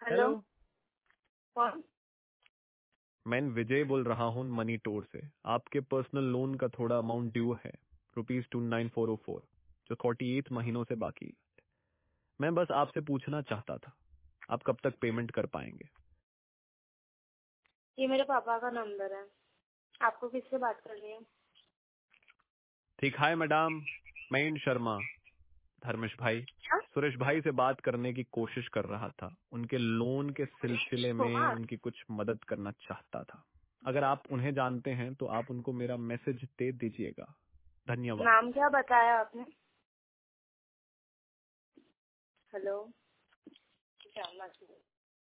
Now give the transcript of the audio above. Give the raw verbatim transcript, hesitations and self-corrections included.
Hello. Hello. कौन? मैं विजय बोल रहा हूँ मनी टूर से। आपके पर्सनल लोन का थोड़ा अमाउंट ड्यू है, rupees two nine four o four, जो फोर्टी एट महीनों से बाकी है। मैं बस आपसे पूछना चाहता था, आप कब तक पेमेंट कर पाएंगे? ये मेरे पापा का नंबर है। आपको किससे बात करनी है? ठीक। हाय मैडम, मैं इन शर्मा, धर्मेश भाई, क्या? सुरेश भाई से बात करने की कोशिश कर रहा था। उनके लोन के सिलसिले में कुमार। उनकी कुछ मदद करना चाहता था। अगर आप उन्हें जानते हैं तो आप उनको मेरा मैसेज दे दीजिएगा। धन्यवाद। नाम क्या बताया आपने? हेलो। क्या